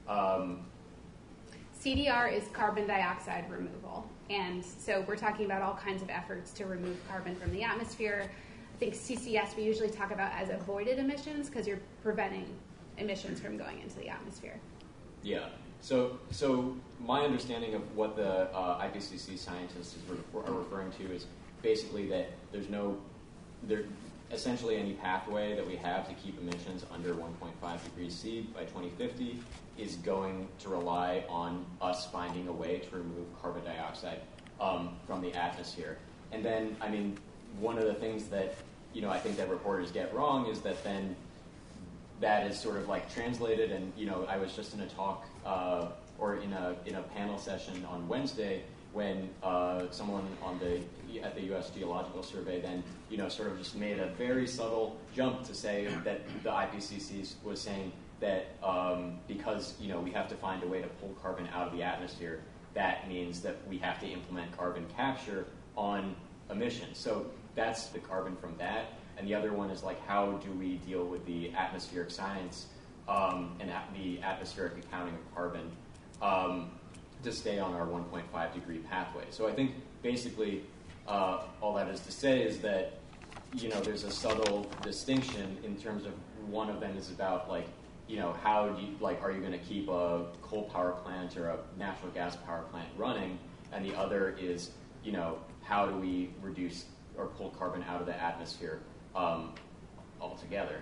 Speaker 2: CDR is carbon dioxide removal, and so we're talking about all kinds of efforts to remove carbon from the atmosphere. I think CCS we usually talk about as avoided emissions because you're preventing emissions from going into the atmosphere.
Speaker 4: Yeah. So my understanding of what the IPCC scientists are referring to is basically that there's essentially any pathway that we have to keep emissions under 1.5 degrees C by 2050 is going to rely on us finding a way to remove carbon dioxide from the atmosphere. And then, one of the things that I think that reporters get wrong is that then that is sort of like translated, and I was just in a talk or in a panel session on Wednesday when someone at the U.S. Geological Survey then sort of just made a very subtle jump to say that the IPCC was saying that because we have to find a way to pull carbon out of the atmosphere, that means that we have to implement carbon capture on emissions. So that's the carbon from that. And the other one is how do we deal with the atmospheric science and the atmospheric accounting of carbon to stay on our 1.5 degree pathway. So I think basically all that is to say is that there's a subtle distinction in terms of one of them is about how do you are you going to keep a coal power plant or a natural gas power plant running, and the other is how do we reduce or pull carbon out of the atmosphere altogether.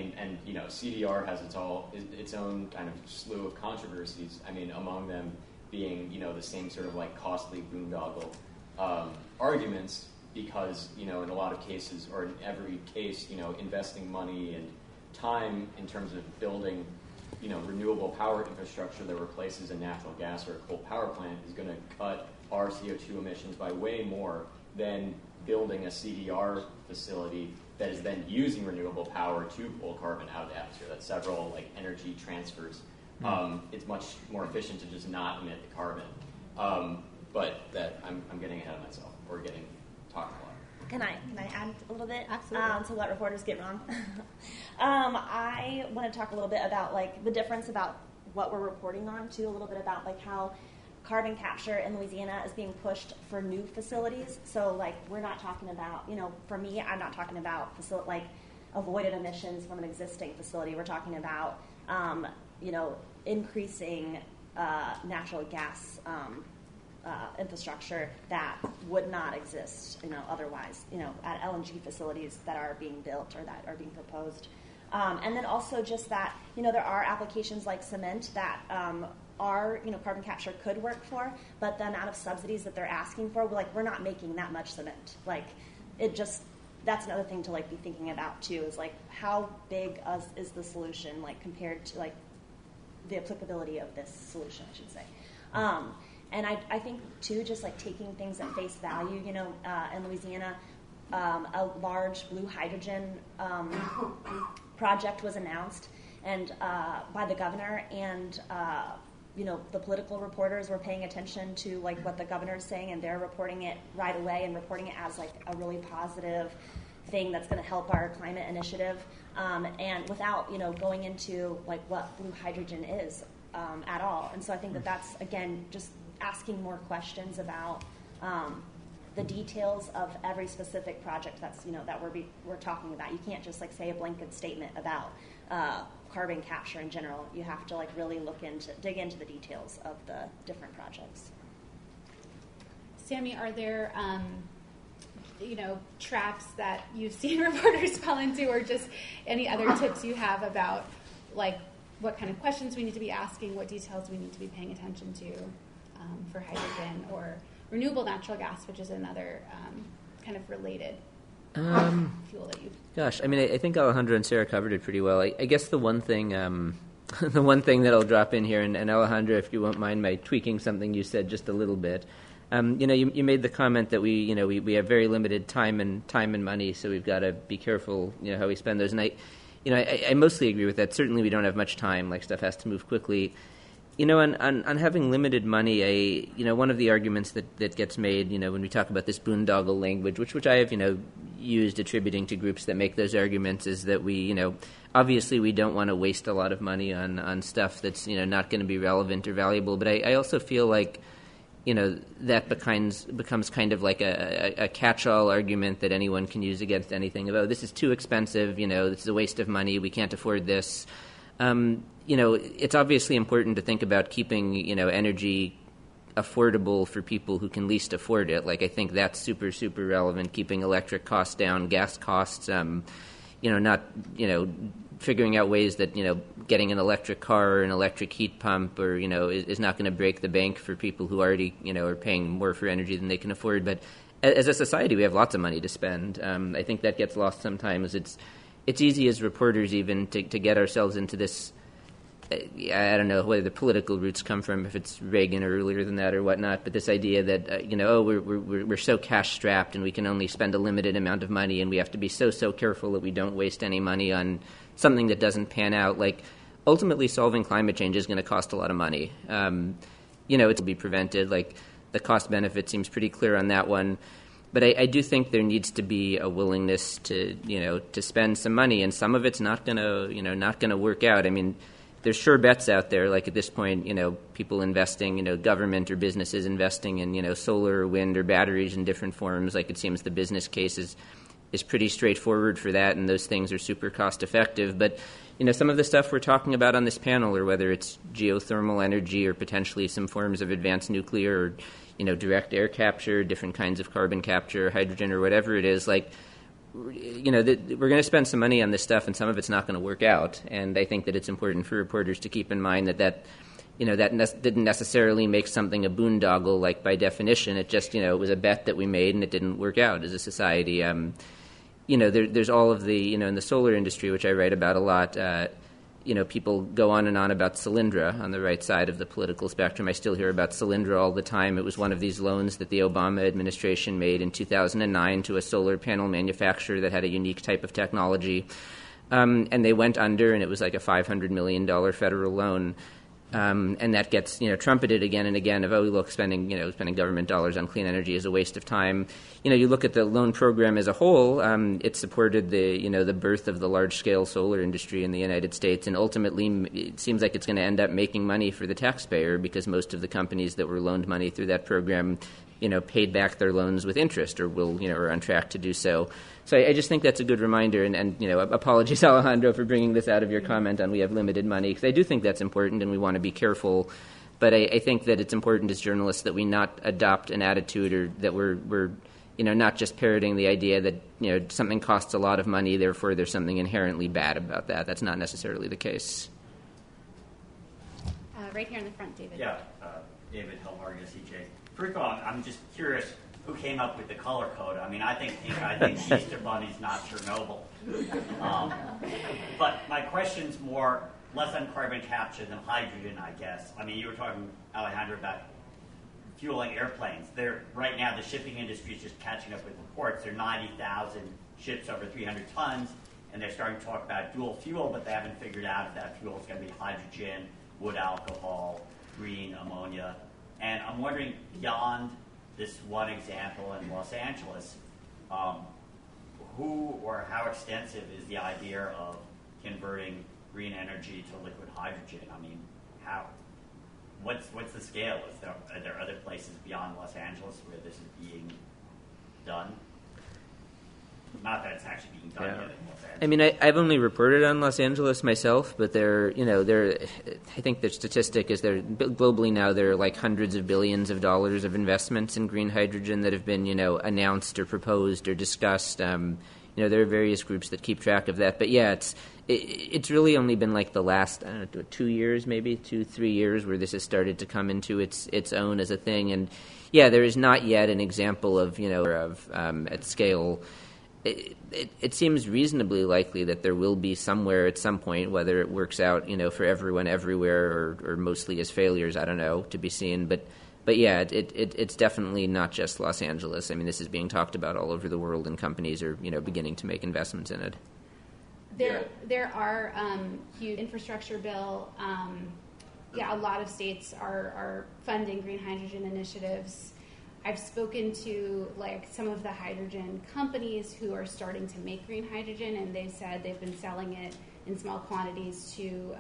Speaker 4: CDR has its own kind of slew of controversies. Among them being the same sort of costly boondoggle arguments because in a lot of cases or in every case investing money and time in terms of building renewable power infrastructure that replaces a natural gas or a coal power plant is going to cut our CO2 emissions by way more than building a CDR facility that is then using renewable power to pull carbon out of the atmosphere. That's several energy transfers it's much more efficient to just not emit the carbon. But that I'm getting ahead of myself, or getting talked a lot.
Speaker 3: Can I add a little bit?
Speaker 2: Absolutely.
Speaker 3: To what reporters get wrong? I want to talk a little bit about like the difference about what we're reporting on too, a little bit about like how carbon capture in Louisiana is being pushed for new facilities. So like we're not talking about, for me, I'm not talking about like avoided emissions from an existing facility. We're talking about, increasing natural gas infrastructure that would not exist, otherwise, at LNG facilities that are being built or that are being proposed. And then also just that, there are applications like cement that are, carbon capture could work for, but the amount of subsidies that they're asking for, we're not making that much cement. That's another thing to be thinking about too, is how big is the solution, compared to the applicability of this solution, I should say. And I think too, just taking things at face value, in Louisiana, a large blue hydrogen project was announced and by the governor, and the political reporters were paying attention to what the governor is saying, and they're reporting it right away and reporting it as a really positive thing that's going to help our climate initiative, and without going into what blue hydrogen is at all. And so I think that's again just asking more questions about the details of every specific project that's that we're talking about. You can't just say a blanket statement about carbon capture in general. You have to really dig into the details of the different projects.
Speaker 2: Sammy, are there traps that you've seen reporters fall into, or just any other tips you have about what kind of questions we need to be asking, what details we need to be paying attention to for hydrogen or renewable natural gas, which is another kind of related fuel that you.
Speaker 1: Gosh, I think Alejandro and Sarah covered it pretty well. I guess the one thing, the one thing that I'll drop in here, and Alejandro, if you won't mind my tweaking something you said just a little bit. You made the comment that we have very limited time and money, so we've got to be careful, how we spend those. And I mostly agree with that. Certainly, we don't have much time. Stuff has to move quickly. On having limited money, one of the arguments that gets made, when we talk about this boondoggle language, which I have, used attributing to groups that make those arguments, is that we, obviously we don't want to waste a lot of money on stuff that's, not going to be relevant or valuable. But I also feel that becomes kind of a catch-all argument that anyone can use against anything. This is too expensive, this is a waste of money, we can't afford this. It's obviously important to think about keeping, energy affordable for people who can least afford it. I think that's super, super relevant, keeping electric costs down, gas costs, not, figuring out ways that, getting an electric car or an electric heat pump or, is not going to break the bank for people who already, are paying more for energy than they can afford. But as a society, we have lots of money to spend. I think that gets lost sometimes. It's easy as reporters even to get ourselves into this, I don't know whether the political roots come from, if it's Reagan or earlier than that or whatnot, but this idea that, we're so cash-strapped and we can only spend a limited amount of money, and we have to be so careful that we don't waste any money on something that doesn't pan out. Ultimately, solving climate change is going to cost a lot of money. It will be prevented. The cost-benefit seems pretty clear on that one. But I do think there needs to be a willingness to spend some money, and some of it's not going to work out. There's sure bets out there, at this point, people investing, government or businesses investing in, solar or wind or batteries in different forms. It seems the business case is pretty straightforward for that, and those things are super cost effective. But, some of the stuff we're talking about on this panel, or whether it's geothermal energy or potentially some forms of advanced nuclear or, direct air capture, different kinds of carbon capture, hydrogen or whatever it is, we're going to spend some money on this stuff, and some of it's not going to work out. And I think that it's important for reporters to keep in mind that didn't necessarily make something a boondoggle, by definition. It just, it was a bet that we made, and it didn't work out as a society. There's all of the, in the solar industry, which I write about a lot, people go on and on about Solyndra on the right side of the political spectrum. I still hear about Solyndra all the time. It was one of these loans that the Obama administration made in 2009 to a solar panel manufacturer that had a unique type of technology. And they went under, and it was a $500 million federal loan. and that gets trumpeted again and again of, oh, look, spending government dollars on clean energy is a waste of time. You look at the loan program as a whole. It supported the birth of the large scale solar industry in the United States, and ultimately it seems like it's going to end up making money for the taxpayer because most of the companies that were loaned money through that program paid back their loans with interest or are on track to do so. So I just think that's a good reminder, and apologies, Alejandro, for bringing this out of your comment on we have limited money, because I do think that's important and we want to be careful. But I think that it's important as journalists that we not adopt an attitude or that we're not just parroting the idea that something costs a lot of money, therefore there's something inherently bad about that. That's not necessarily the case.
Speaker 2: Right here in the front, David.
Speaker 8: Yeah, David Helmarga, CJ. First of all, I'm just curious who came up with the color code. I mean, I think Easter Bunny's not Chernobyl. But my question's less on carbon capture than hydrogen, I guess. I mean, you were talking, Alejandro, about fueling airplanes. Right now, the shipping industry is just catching up with reports. There are 90,000 ships over 300 tons, and they're starting to talk about dual fuel, but they haven't figured out if that fuel is going to be hydrogen, wood alcohol, green ammonia. And I'm wondering, beyond this one example in Los Angeles, who or how extensive is the idea of converting green energy to liquid hydrogen? I mean, how? What's the scale? Are there other places beyond Los Angeles where this is being done? Not that it's actually being done yet in Los Angeles.
Speaker 1: I mean, I've only reported on Los Angeles myself, but I think the statistic is globally now there are like hundreds of billions of dollars of investments in green hydrogen that have been, announced or proposed or discussed. There are various groups that keep track of that. But yeah, it's really only been like the last, 2 years, maybe 2-3 years where this has started to come into its own as a thing. And yeah, there is not yet an example of, at scale. It seems reasonably likely that there will be somewhere at some point, whether it works out, for everyone everywhere or mostly as failures, I don't know, to be seen. But yeah, it's definitely not just Los Angeles. I mean, this is being talked about all over the world, and companies are, beginning to make investments in it.
Speaker 2: There are huge infrastructure bill. A lot of states are funding green hydrogen initiatives. I've spoken to some of the hydrogen companies who are starting to make green hydrogen, and they've said they've been selling it in small quantities to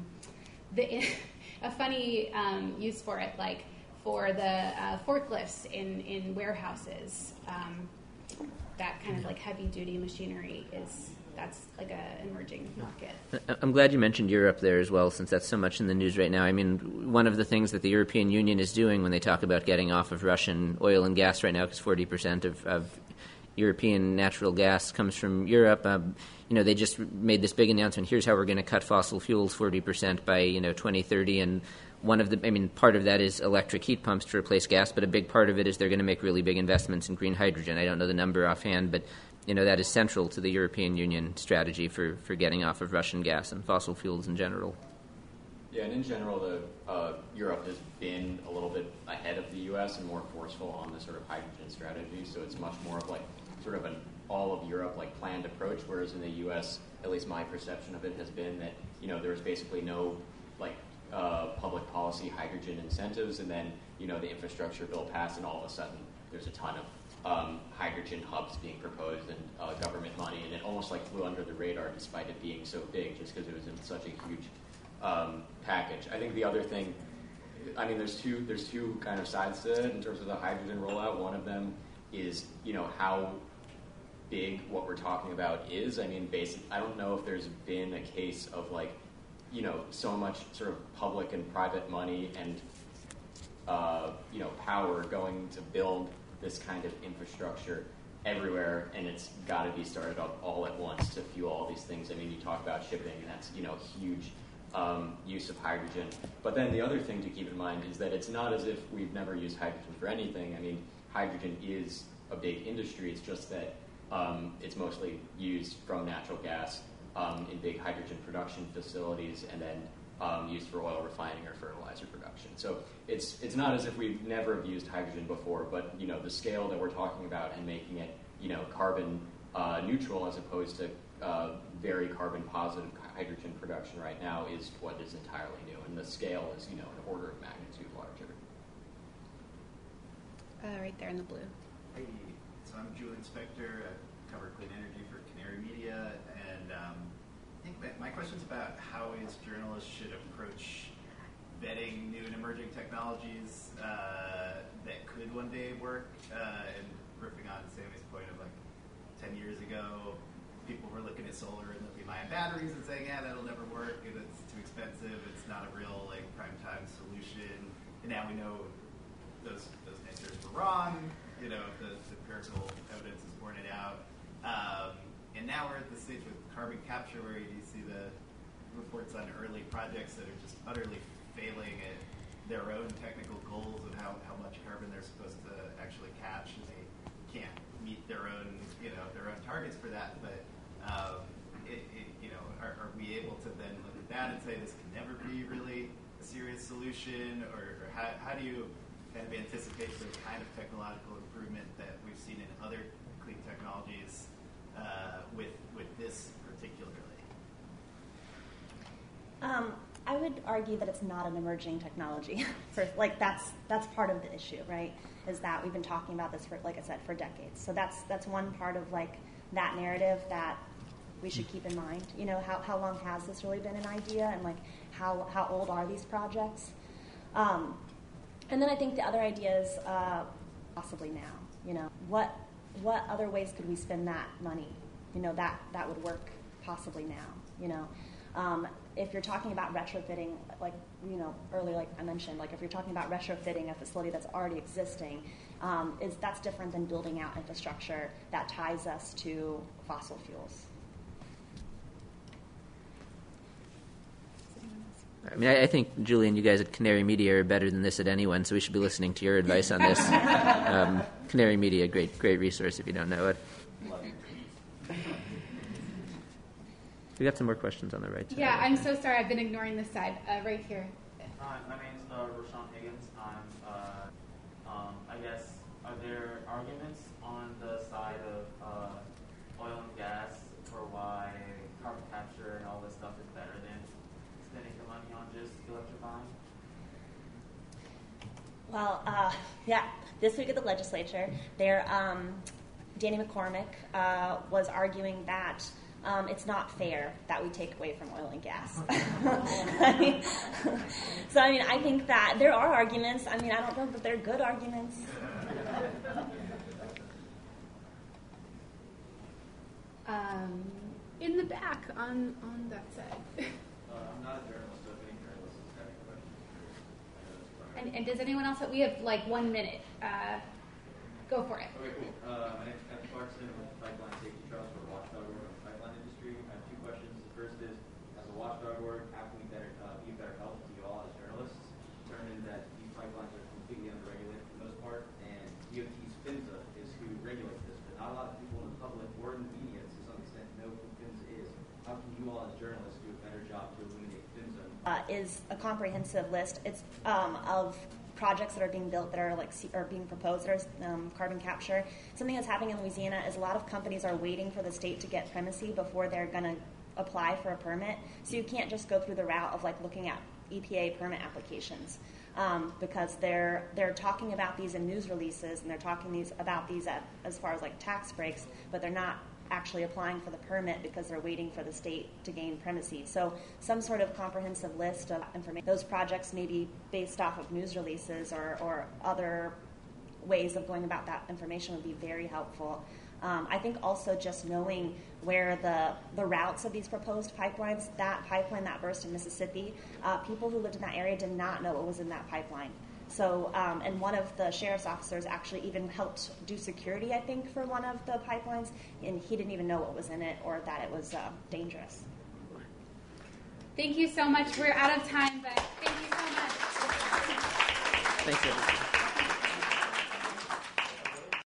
Speaker 2: a funny use for it, for the forklifts in warehouses. That kind of heavy duty machinery that's like an emerging market. I'm
Speaker 1: glad you mentioned Europe there as well, since that's so much in the news right now. I mean, one of the things that the European Union is doing when they talk about getting off of Russian oil and gas right now, because 40% of European natural gas comes from Europe, they just made this big announcement, here's how we're going to cut fossil fuels 40% by 2030, and part of that is electric heat pumps to replace gas, but a big part of it is they're going to make really big investments in green hydrogen. I don't know the number offhand, but that is central to the European Union strategy for getting off of Russian gas and fossil fuels in general.
Speaker 4: Yeah, and in general, Europe has been a little bit ahead of the U.S. and more forceful on the sort of hydrogen strategy. So it's much more of sort of an all of Europe planned approach, whereas in the U.S., at least my perception of it has been that there was basically no public policy hydrogen incentives, and then the infrastructure bill passed, and all of a sudden there's a ton of hydrogen hubs being proposed and government money, and it almost flew under the radar despite it being so big, just because it was in such a huge package. I think the other thing, there's two kind of sides to it in terms of the hydrogen rollout. One of them is how big what we're talking about is. I don't know if there's been a case of so much sort of public and private money and power going to build this kind of infrastructure everywhere, and it's got to be started up all at once to fuel all these things. You talk about shipping, and that's huge use of hydrogen. But then the other thing to keep in mind is that it's not as if we've never used hydrogen for anything. Hydrogen is a big industry. It's just that it's mostly used from natural gas in big hydrogen production facilities, and then used for oil refining or fertilizer production. So it's not as if we've never used hydrogen before, but the scale that we're talking about and making it carbon neutral as opposed to very carbon positive hydrogen production right now is what is entirely new, and the scale is, an order of magnitude larger.
Speaker 2: Right there in the blue.
Speaker 9: Hey, so I'm Julian Spector. I cover clean energy for Canary Media, and I think that my question's about how we as journalists should approach vetting new and emerging technologies that could one day work, and riffing on Sammy's point of 10 years ago, people were looking at solar and lithium-ion batteries and saying, yeah, that'll never work, and it's too expensive, it's not a real prime time solution, and now we know those naysayers were wrong, the empirical evidence has borne it out. And now we're at the stage with carbon capture where you see the reports on early projects that are just utterly failing at their own technical goals of how much carbon they're supposed to actually catch, and they can't meet their own targets for that. But are we able to then look at that and say this can never be really a serious solution, or how do you kind of anticipate the kind of technological improvement that we've seen in other clean technologies with this particularly?
Speaker 3: I would argue that it's not an emerging technology. That's part of the issue, right? Is that we've been talking about this for, like I said, for decades. So that's one part of that narrative that we should keep in mind. How long has this really been an idea, and how old are these projects? And then I think the other idea is possibly now. What other ways could we spend that money? That would work possibly now. If you're talking about retrofitting, earlier, like I mentioned, if you're talking about retrofitting a facility that's already existing, that's different than building out infrastructure that ties us to fossil fuels.
Speaker 1: I think, Julian, you guys at Canary Media are better than this at anyone, so we should be listening to your advice on this. Canary Media, great resource if you don't know it. We got some more questions on the right side.
Speaker 2: Yeah, I'm so sorry. I've been ignoring this side. Right here.
Speaker 10: Hi, my name is Roshan Higgins. I guess, are there arguments on the side of oil and gas for why carbon capture and all this stuff is better than spending the money on just electrifying?
Speaker 3: Well, this week at the legislature, Danny McCormick was arguing that it's not fair that we take away from oil and gas. I think that there are arguments. I don't know that they're good arguments.
Speaker 2: In the back on that side.
Speaker 10: I'm not a journalist, so if any journalist has got any questions.
Speaker 2: And does anyone else? We have 1 minute. Go for it.
Speaker 10: Okay, cool. My name is Kevin Clarkson with Pipeline Safety Trust for Watchdog Org of the pipeline industry. I have 2 questions. The first is, as a watchdog org, how can we be better help to you all as journalists determine that these pipelines are completely underregulated for the most part, and DOT's PHMSA is who regulates this, but not a lot of people in the public or in the media to some extent know who PHMSA is. How can you all as journalists do a better job to illuminate PHMSA?
Speaker 3: Is a comprehensive list. It's of projects that are being built that are being proposed that are carbon capture. Something that's happening in Louisiana is a lot of companies are waiting for the state to get primacy before they're going to apply for a permit. So you can't just go through the route of looking at EPA permit applications because they're talking about these in news releases, and they're talking about these as far as tax breaks, but they're not actually applying for the permit because they're waiting for the state to gain primacy. So some sort of comprehensive list of information. Those projects may be based off of news releases or other ways of going about that information would be very helpful. I think also just knowing where the routes of these proposed pipelines, that pipeline that burst in Mississippi, people who lived in that area did not know what was in that pipeline. So, and one of the sheriff's officers actually even helped do security, I think, for one of the pipelines, and he didn't even know what was in it or that it was dangerous.
Speaker 2: Thank you so much. We're out of time, but thank you so much.
Speaker 1: Thanks, everyone.